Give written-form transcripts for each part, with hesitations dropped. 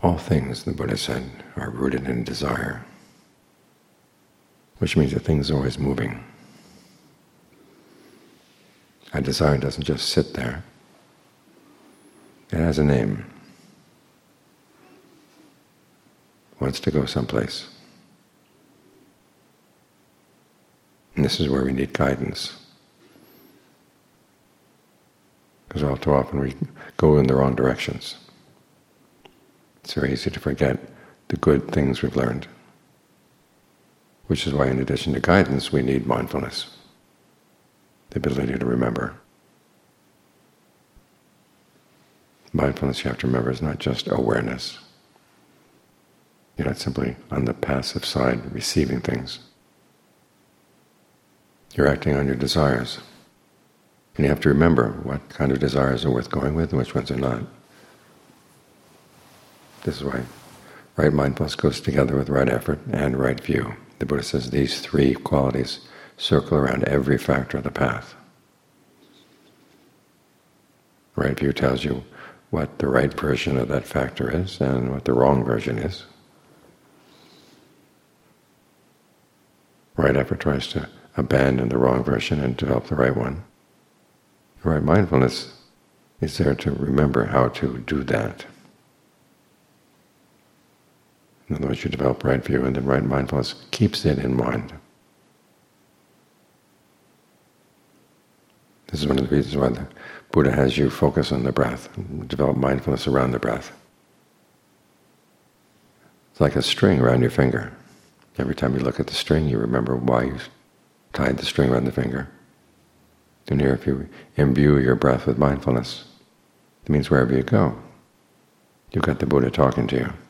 All things, the Buddha said, are rooted in desire, which means that things are always moving. A desire doesn't just sit there. It has a name. It wants to go someplace. And this is where we need guidance. Because all too often we go in the wrong directions. It's very easy to forget the good things we've learned. Which is why, in addition to guidance, we need mindfulness, the ability to remember. Mindfulness, you have to remember, is not just awareness. You're not simply on the passive side receiving things. You're acting on your desires. And you have to remember what kind of desires are worth going with and which ones are not. This is why right mindfulness goes together with right effort and right view. The Buddha says these three qualities circle around every factor of the path. Right view tells you what the right version of that factor is and what the wrong version is. Right effort tries to abandon the wrong version and develop the right one. Right mindfulness is there to remember how to do that. In other words, you develop right view, and then right mindfulness keeps it in mind. This is one of the reasons why the Buddha has you focus on the breath, develop mindfulness around the breath. It's like a string around your finger. Every time you look at the string, you remember why you tied the string around the finger. And here, if you imbue your breath with mindfulness, it means wherever you go, you've got the Buddha talking to you.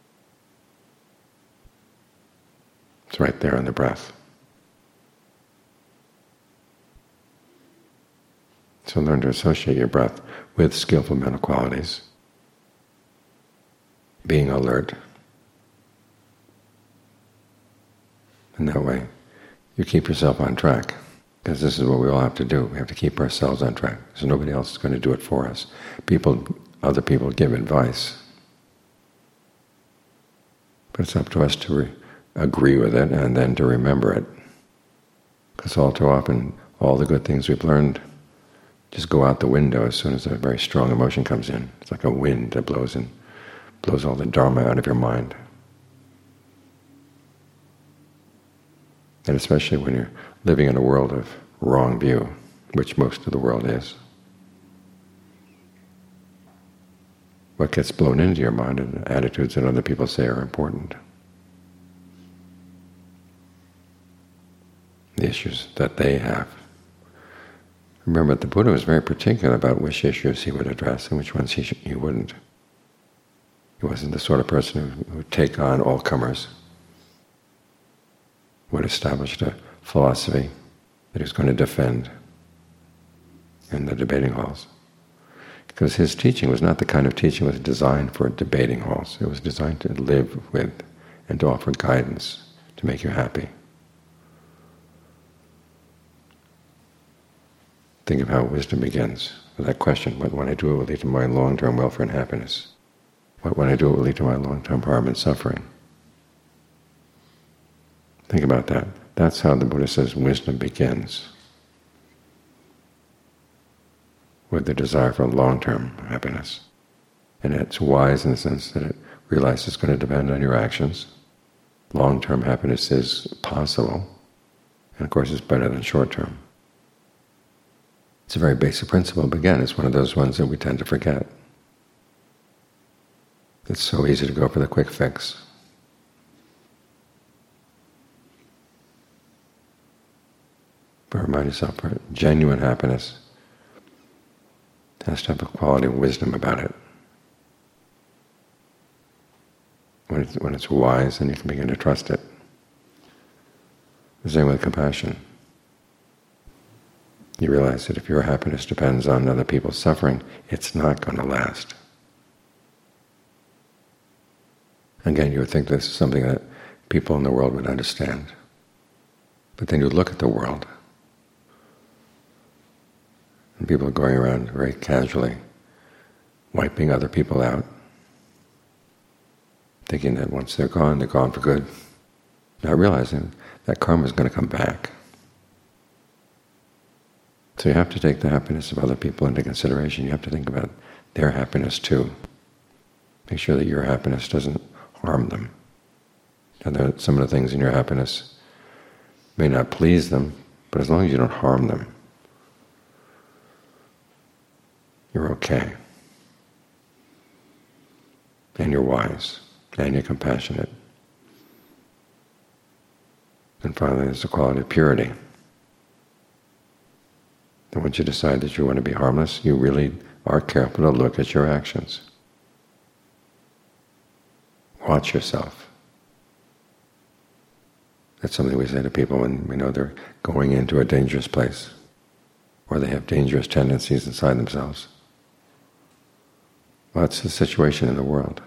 It's right there in the breath. So learn to associate your breath with skillful mental qualities, being alert. And that way you keep yourself on track, because this is what we all have to do. We have to keep ourselves on track, so nobody else is going to do it for us. Other people give advice, but it's up to us to agree with it and then to remember it. Because all too often, all the good things we've learned just go out the window as soon as a very strong emotion comes in. It's like a wind that blows all the Dharma out of your mind. And especially when you're living in a world of wrong view, which most of the world is. What gets blown into your mind are the attitudes that other people say are important. The issues that they have. Remember, the Buddha was very particular about which issues he would address and which ones he wouldn't. He wasn't the sort of person who would take on all comers, would establish a philosophy that he was going to defend in the debating halls. Because his teaching was not the kind of teaching that was designed for debating halls. It was designed to live with and to offer guidance to make you happy. Think of how wisdom begins with that question: what when I do it will lead to my long-term welfare and happiness? What when I do it will lead to my long-term harm and suffering? Think about that. That's how the Buddha says wisdom begins, with the desire for long-term happiness. And it's wise in the sense that it realizes it's going to depend on your actions. Long-term happiness is possible, and of course it's better than short-term. It's a very basic principle, but again, it's one of those ones that we tend to forget. It's so easy to go for the quick fix. But remind yourself, for genuine happiness, it has to have a quality of wisdom about it. When it's wise, then you can begin to trust it. The same with compassion. You realize that if your happiness depends on other people's suffering, it's not going to last. Again, you would think this is something that people in the world would understand. But then you look at the world, and people are going around very casually, wiping other people out, thinking that once they're gone for good, not realizing that karma is going to come back. So you have to take the happiness of other people into consideration. You have to think about their happiness too. Make sure that your happiness doesn't harm them. And some of the things in your happiness may not please them, but as long as you don't harm them, you're okay. And you're wise, and you're compassionate. And finally, there's the quality of purity. And once you decide that you want to be harmless, you really are careful to look at your actions. Watch yourself. That's something we say to people when we know they're going into a dangerous place, or they have dangerous tendencies inside themselves. Well, that's the situation in the world.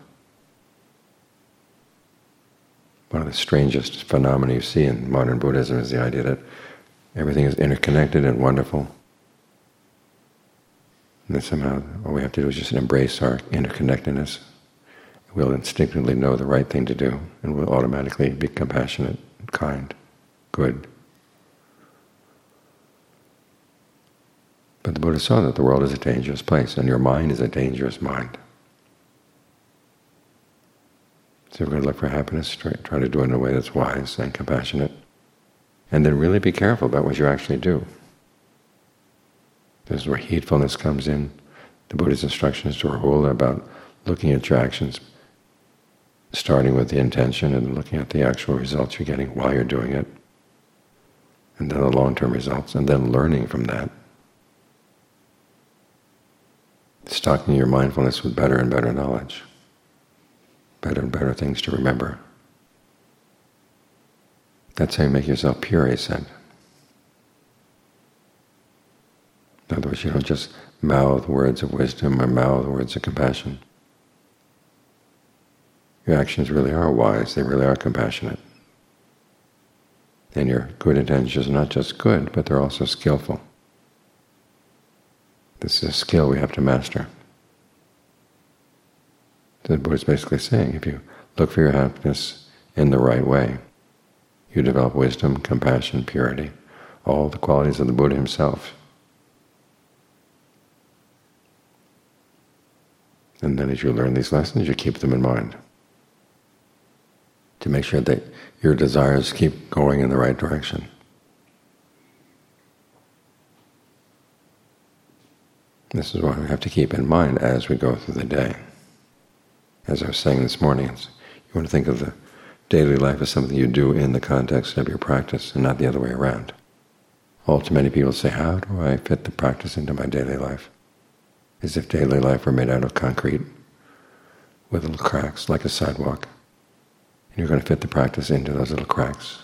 One of the strangest phenomena you see in modern Buddhism is the idea that everything is interconnected and wonderful. And that somehow all we have to do is just embrace our interconnectedness. We'll instinctively know the right thing to do, and we'll automatically be compassionate, kind, good. But the Buddha saw that the world is a dangerous place, and your mind is a dangerous mind. So we're going to look for happiness, try to do it in a way that's wise and compassionate, and then really be careful about what you actually do. This is where heedfulness comes in. The Buddha's instruction is to Rahula about looking at your actions, starting with the intention and looking at the actual results you're getting while you're doing it, and then the long-term results, and then learning from that. Stocking your mindfulness with better and better knowledge, better and better things to remember. That's how you make yourself pure, he said. In other words, you don't just mouth words of wisdom or mouth words of compassion. Your actions really are wise, they really are compassionate. And your good intentions are not just good, but they're also skillful. This is a skill we have to master. The Buddha is basically saying, if you look for your happiness in the right way, you develop wisdom, compassion, purity, all the qualities of the Buddha himself. And then as you learn these lessons, you keep them in mind to make sure that your desires keep going in the right direction. This is what we have to keep in mind as we go through the day. As I was saying this morning, you want to think of the daily life as something you do in the context of your practice and not the other way around. All too many people say, how do I fit the practice into my daily life? As if daily life were made out of concrete with little cracks like a sidewalk. And you're going to fit the practice into those little cracks.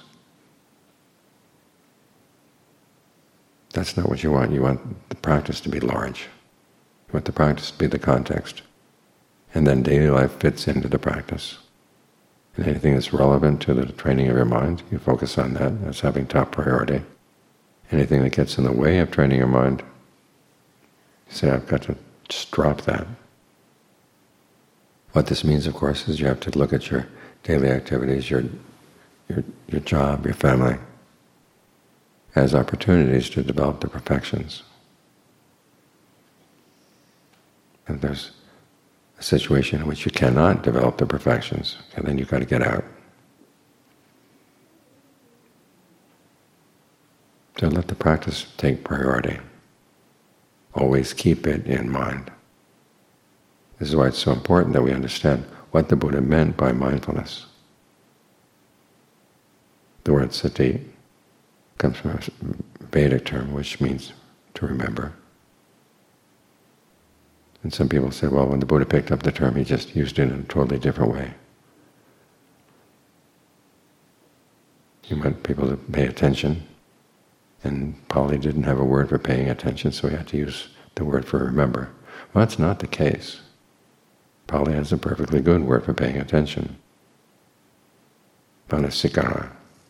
That's not what you want. You want the practice to be large. You want the practice to be the context. And then daily life fits into the practice. And anything that's relevant to the training of your mind, you focus on that as having top priority. Anything that gets in the way of training your mind, you say, I've got to just drop that. What this means, of course, is you have to look at your daily activities, your job, your family, as opportunities to develop the perfections. And there's a situation in which you cannot develop the perfections, and then you've got to get out. So let the practice take priority. Always keep it in mind. This is why it's so important that we understand what the Buddha meant by mindfulness. The word sati comes from a Vedic term which means to remember. And some people say, well, when the Buddha picked up the term, he just used it in a totally different way. He meant people to pay attention, and Pali didn't have a word for paying attention, so he had to use the word for remember. Well, that's not the case. Pali has a perfectly good word for paying attention. Manasikara.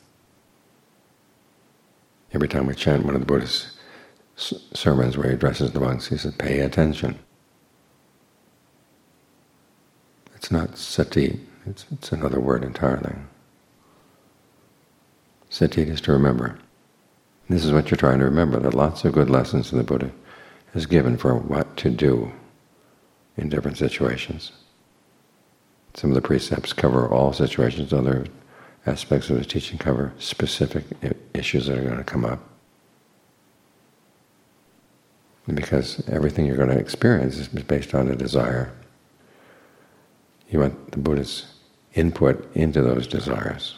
Every time we chant one of the Buddha's sermons where he addresses the monks, he says, pay attention. It's not sati, It's another word entirely. Sati is to remember. This is what you're trying to remember, that lots of good lessons in the Buddha has given for what to do in different situations. Some of the precepts cover all situations, other aspects of the teaching cover specific issues that are going to come up. And because everything you're going to experience is based on a desire, you want the Buddha's input into those desires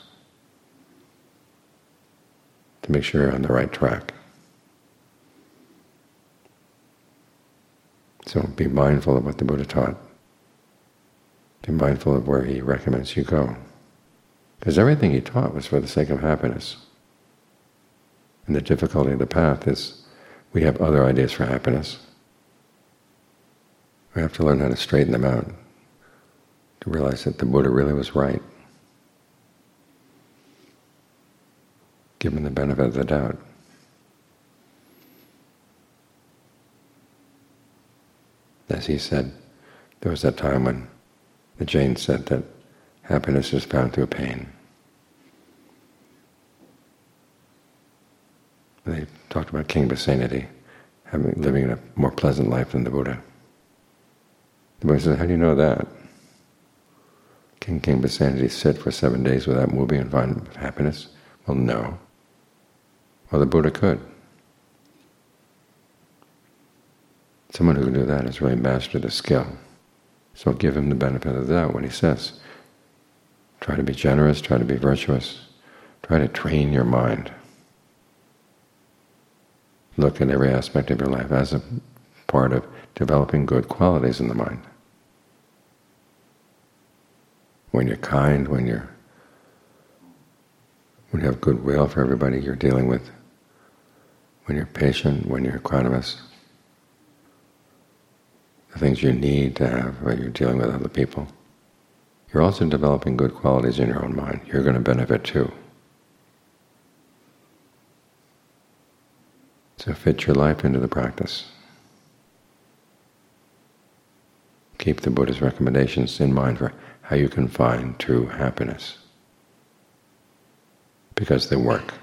to make sure you're on the right track. So be mindful of what the Buddha taught. Be mindful of where he recommends you go. Because everything he taught was for the sake of happiness. And the difficulty of the path is we have other ideas for happiness. We have to learn how to straighten them out, to realize that the Buddha really was right. Give him the benefit of the doubt. As he said, there was that time when the Jains said that happiness is found through pain. They talked about King Basenadi living a more pleasant life than the Buddha. The Buddha said, how do you know that? Can King Basenadi sit for 7 days without moving and find happiness? Well, no. Well, the Buddha could. Someone who can do that has really mastered the skill. So give him the benefit of the doubt when he says, try to be generous, try to be virtuous, try to train your mind. Look at every aspect of your life as a part of developing good qualities in the mind. When you're kind, when you have goodwill for everybody you're dealing with, when you're patient, when you're equanimous, the things you need to have when you're dealing with other people, you're also developing good qualities in your own mind. You're going to benefit too. So fit your life into the practice. Keep the Buddha's recommendations in mind for how you can find true happiness, because they work.